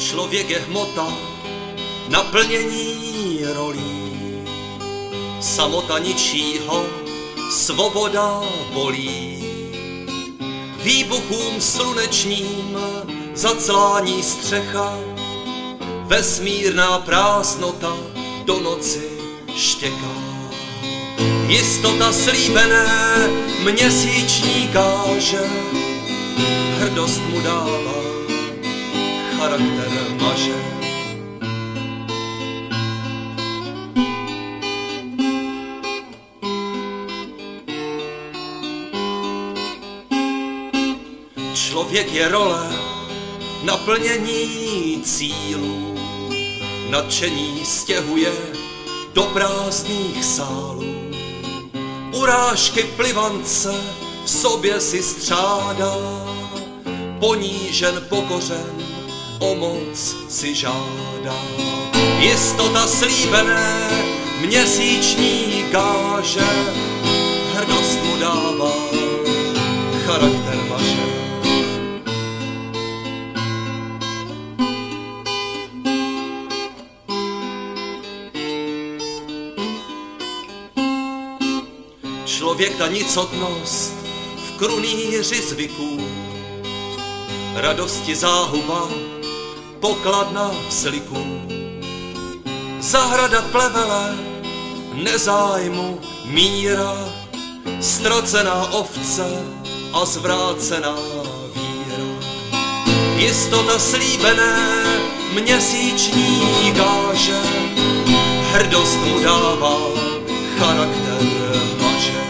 Člověk je hmota, naplnění rolí. Samota ničí ho, svoboda bolí. Výbuchům slunečním zaclání střecha, vesmírná prázdnota do noci štěká. Jistota slíbené měsíční káže, hrdost mu dává, charakter maže. Člověk je role, naplnění cílů, nadšení stěhuje do prázdných sálů. Urážky plivance v sobě si střádá, ponížen, pokořen, o moc si žádá. Jistota slíbené měsíční káže, hrdost mu dává, charakter maže. Člověk ta nicotnost v krunýři zvyků, radosti záhuba, pokladna v sliku. Zahrada plevele, nezájmu míra, ztracená ovce a zvrácená víra. Jistota slíbené měsíční gáže, hrdost mu dává, charakter maže.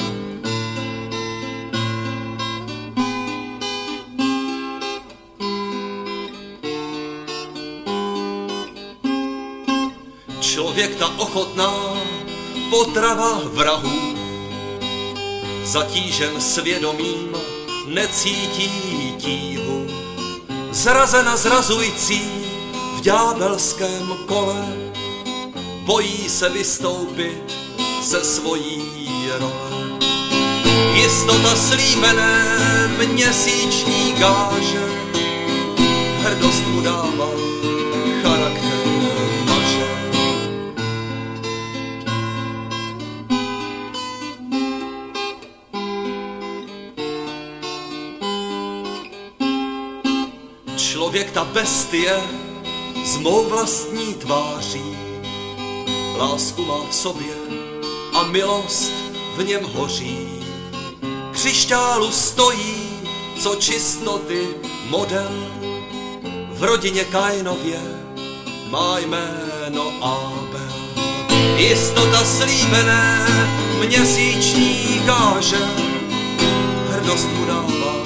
Člověk ta ochotná potrava vrahů, zatížen svědomím, necítí tíhu. Zrazena zrazující v ďábelském kole, bojí se vystoupit ze svojí role. Jistota slíbené měsíční gáže, hrdost mu dává, charakter maže. Člověk ta bestie s mou vlastní tváří, lásku má v sobě a milost v něm hoří. Křišťálu stojí, co čistoty model, v rodině Kainově má jméno Abel. Jistota slíbené měsíční káže, hrdost mu dává,